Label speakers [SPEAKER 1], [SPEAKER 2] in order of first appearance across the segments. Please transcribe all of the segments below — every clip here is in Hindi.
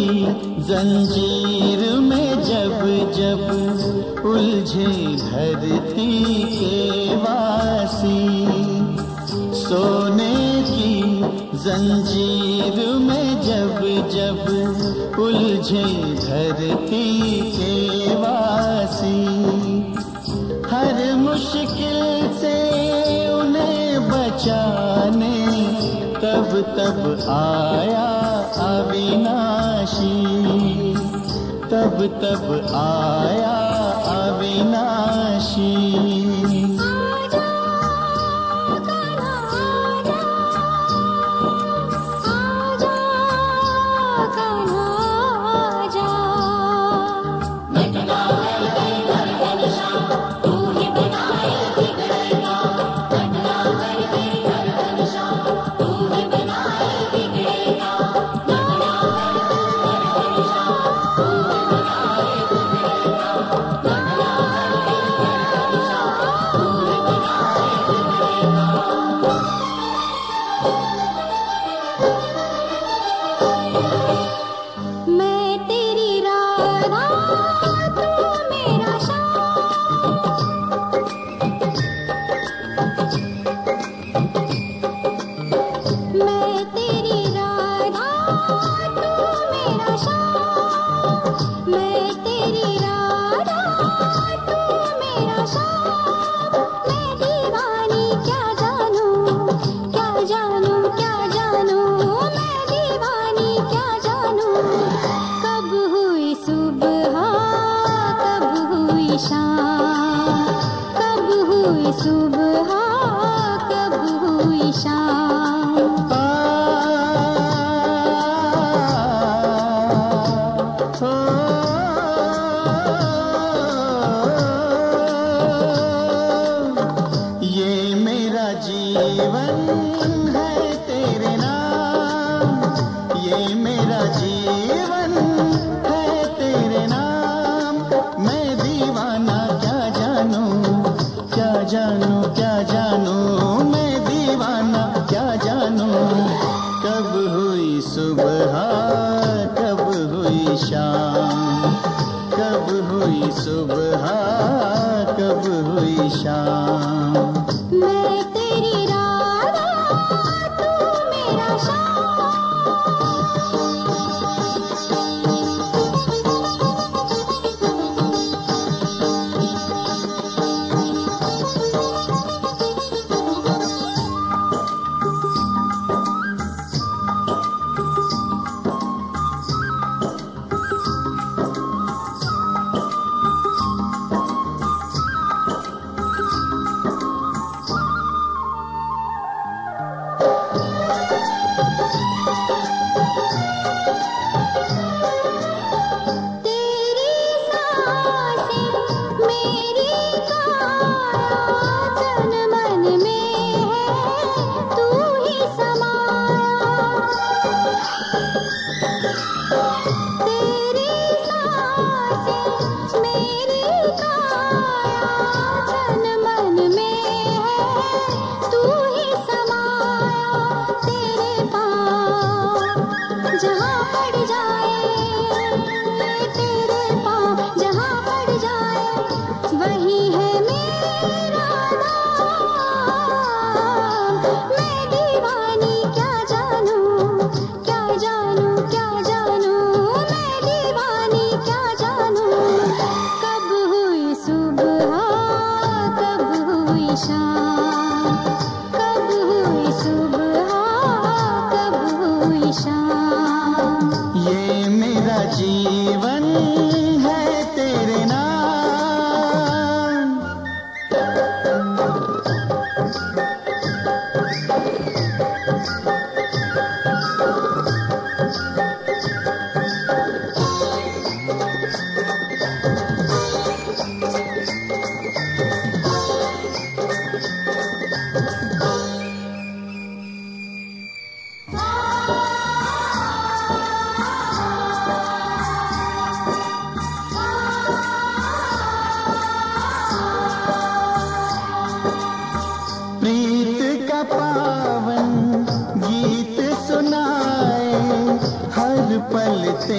[SPEAKER 1] जंजीर में जब जब उलझे धरती के वासी, सोने की जंजीर में जब जब उलझे धरती के वासी, हर मुश्किल से उन्हें बचाने तब तब आया अविनाशी, तब तब आया अविनाशी।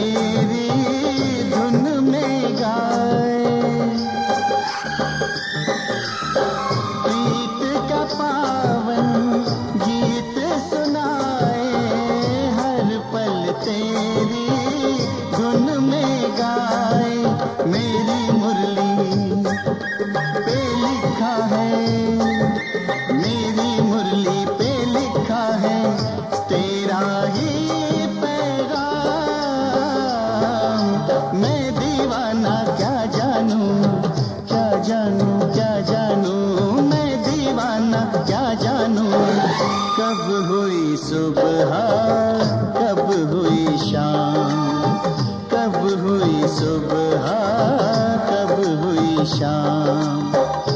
[SPEAKER 1] तेरी धुन में गाए। प्रीत का पावन गीत सुनाए, हर पल तेरी धुन में गाए। मेरी मुरली पे लिखा है, मेरी मुरली पे लिखा है तेरा ही पैगाम। मैं दीवाना क्या जानूं, क्या जानूं, क्या जानूं, मैं दीवाना क्या जानूं। कब हुई सुबह, कब हुई शाम, कब हुई सुबह, कब हुई शाम।